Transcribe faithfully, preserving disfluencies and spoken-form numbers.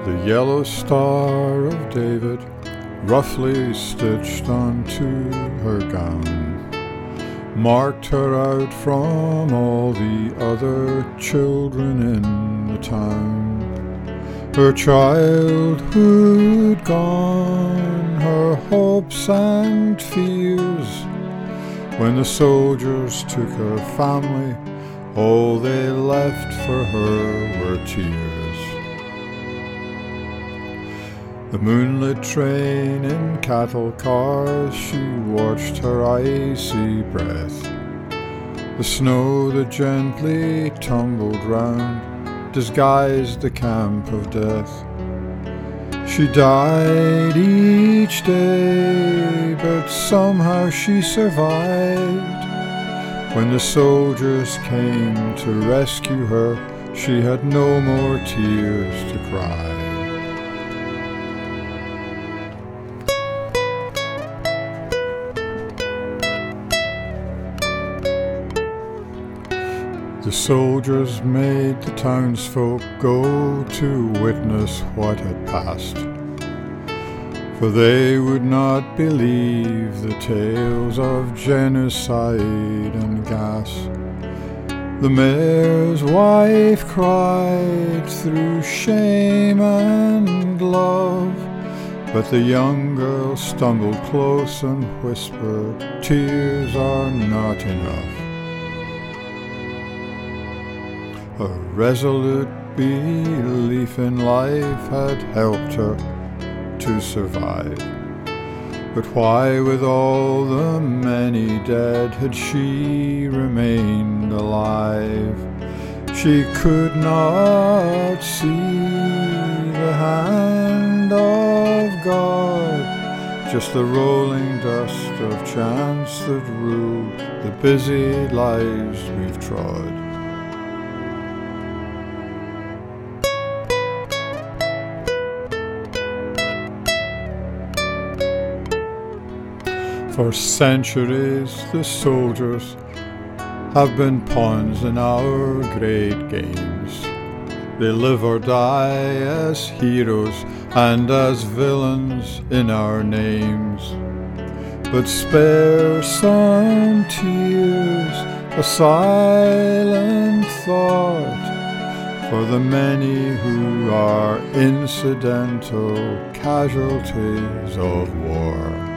The yellow star of David, roughly stitched onto her gown, marked her out from all the other children in the town. Her childhood gone, her hopes and fears, when the soldiers took her family, all they left for her were tears. The moonlit train in cattle cars, she watched her icy breath. The snow that gently tumbled round disguised the camp of death. She died each day, but somehow she survived. When the soldiers came to rescue her, she had no more tears to cry. The soldiers made the townsfolk go to witness what had passed, for they would not believe the tales of genocide and gas. The mayor's wife cried through shame and love, but the young girl stumbled close and whispered, "Tears are not enough." A resolute belief in life had helped her to survive. But why, with all the many dead, had she remained alive? She could not see the hand of God, just the rolling dust of chance that ruled the busy lives we've trod. For centuries the soldiers have been pawns in our great games. They live or die as heroes and as villains in our names. But spare some tears, a silent thought, for the many who are incidental casualties of war.